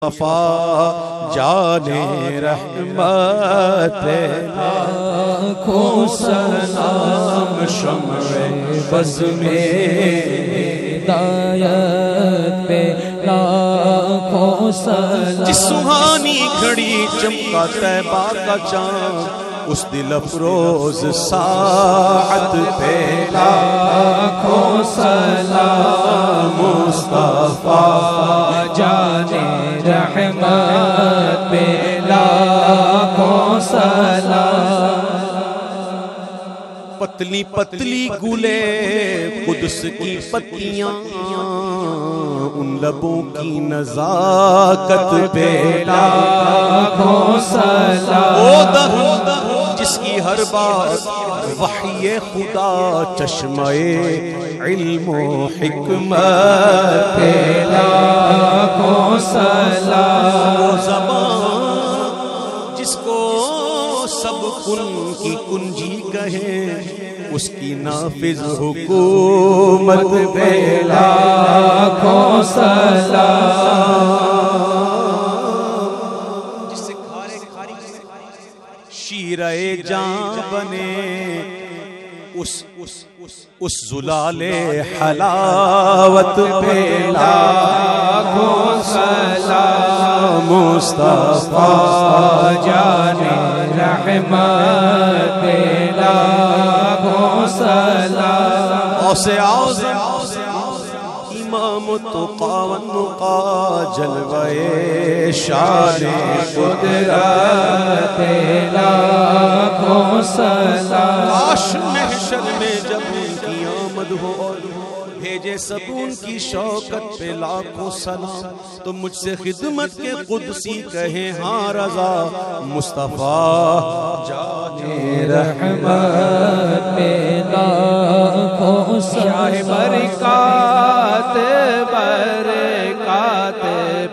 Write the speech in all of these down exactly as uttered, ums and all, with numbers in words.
مصطفیٰ جانے رحمت لاکھوں سلام شمع بز میں ہدایت پہ لاکھوں سلام جس سہانی گھڑی چمکا طیبہ کا چاند اس دل افروز ساعت پہ لاکھوں سلام مصطفیٰ جانے رحمت پہ لاکھوں سلام پتلی پتلی گلے قدس کی پتیاں ان لبوں کی نزاکت پہ لاکھوں سلام جس کی ہر بار وحی خدا چشمہ علم و حکمت پہ لاکھوں سلام زبان جس کو سب کن کی کنجی کہیں اس کی نافذ حکومت پہ لاکھوں سلام جس سے کھارے شیرہ جان بنے اس اس زلال حلاوت پہ لاکھوں سلام مصطفیٰ جانے رحمت پہ لاکھوں سلام اوسے اعظم امام تقی والنقی جلوہ شان قدرت پہ لاکھوں سلام کاش محشر میں جب ان کی آمد ہو بھیجے سبون کی شوکت پہ لاکھوں سلام تو مجھ سے خدمت کے قدسی کہیں ہاں رضا مصطفیٰ جانے رحمت پہ لاکھوں سلام برکات برکات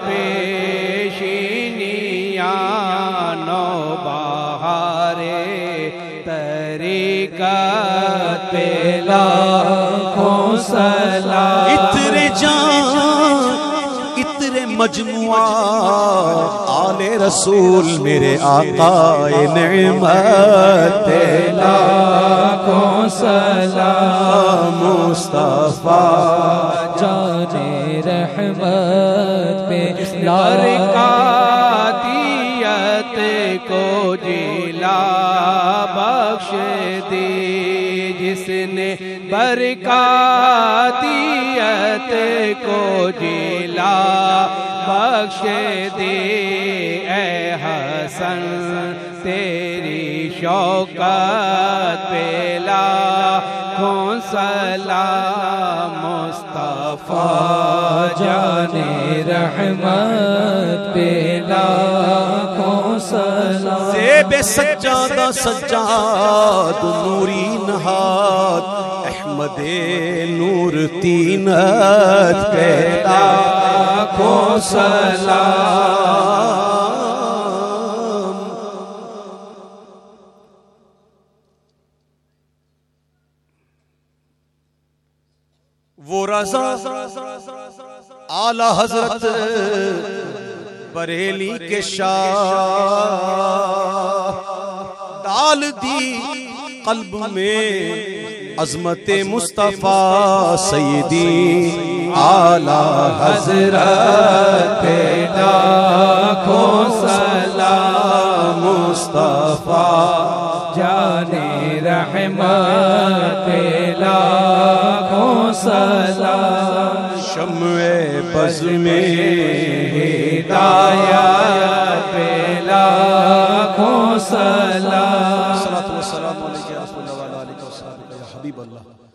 پیشینیاں نو بہارے طریقت پہ لاکھوں سلام عطر جان عطر مجموعہ آل رسول میرے آقا نعمت پہ لاکھوں سلام مصطفیٰ جانے رحمت پہ برکاتیت کو جلا بخش دی جس نے برکاتیت کو جلا بخش دی اے حسن تیری شوکت پہ لاکھوں سلام مصطفیٰ جانے رحمت پہ لاکھوں سلام زیب سجادہ سجاد نوری نہاد احمد نور تینت پہ لاکھوں سلام وہ رضا اعلی حضرت بریلی کے شاہ ڈال دی قلب میں عظمت مصطفیٰ سیدی اعلی حضرت پہ لاکھوں سلام مصطفیٰ جانے رحمت پہ لاکھوں سلام شمع بز میں ہدایت پہ لاکھوں سلام